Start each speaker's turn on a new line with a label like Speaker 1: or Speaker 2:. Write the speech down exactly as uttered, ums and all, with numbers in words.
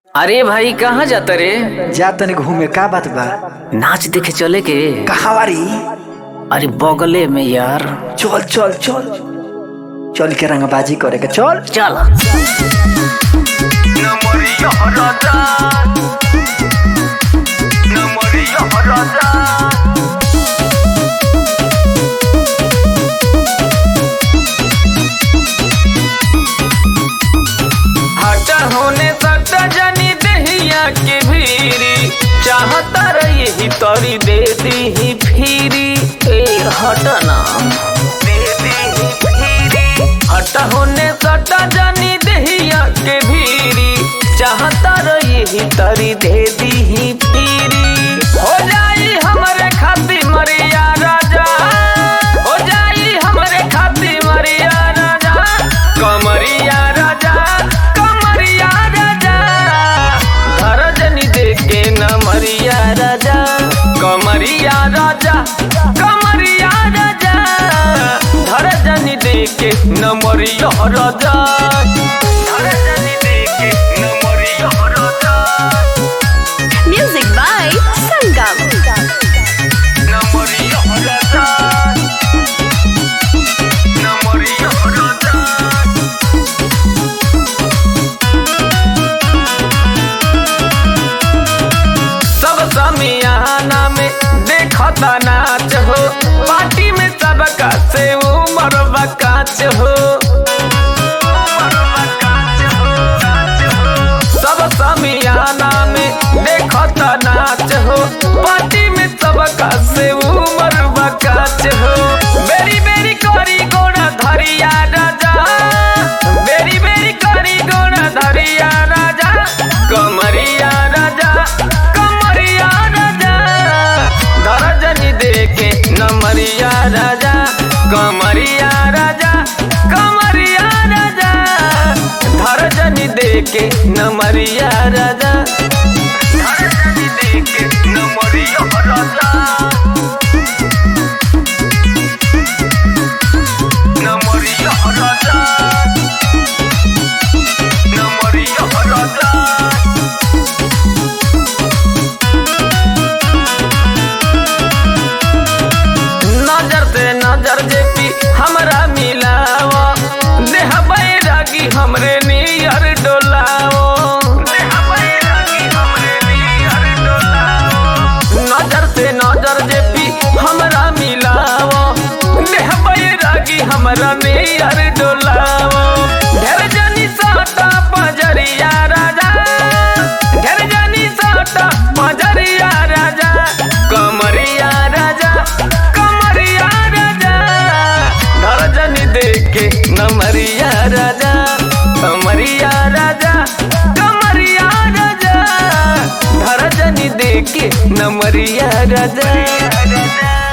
Speaker 1: अरे भाई कहाँ जाता रे?
Speaker 2: जा तनी घूमे। का बात बा?
Speaker 1: नाच देखे चले के।
Speaker 2: कहाँ वारी?
Speaker 1: अरे बगले में यार।
Speaker 2: चल चल चल चल के रंगबाजी करे के चल
Speaker 1: चल। हटा होने सटा जानी दहिया के भीरी चाहता रही ही तोरी दे दी ही फिरी। ए हटा ना दे दी ही फिरी। हटा होने सटा जानी दहिया के भीरी चाहता रही ही तोरी दे दी ही फिरी। हो जाई हमारे खातिर मरिया राजा, हो जाई हमारे खातिर मरिया राजा। कमरिया राजा कमरिया राजा धर जनी देके न मरिया राजा। कमरिया राजा कमरिया राजा धर जनी देके न मरिया राजा। धर जनी देके न मरिया राजा।
Speaker 3: Music by Sangam.
Speaker 1: न मरिया राजा न मरिया राजा। सब समियाना में देखता नाच हो, पार्टी में सबका से उमर बकाच हो। सब समियाना में देखता नाच हो, पार्टी में सबका से उमर बकाच हो। बेरी बेरी करी गोड़ा धरिया राजा, बेरी बेरी करी गोड़ा धरिया राजा। कमरिया राजा कमरिया राजा धर जनी देके नमरिया राजा। कमरिया राजा कमरिया राजा धर जनी देके नमरिया राजा। धर जनी देके नमरिया राजा। नमरिया राजा नमरिया राजा। नजर से नजर जेपी हमरा मिलाओ, देह बैरागी हमरे नियर डोलाओ। देह बैरागी हमरे नियर डोलाओ। नजर से नजर जेपी हमरा मिलाओ, देह बैरागी हमरा नियर डोलाओ। ढेर जनी साटा पजरिया राजा, ढेर जनी साटा पजरिया राजा। कमरिया राजा कमरिया राजा धर जनी देके नमरिया राजा। कमरिया राजा कमरिया राजा धर जनी देके नमरिया राजा।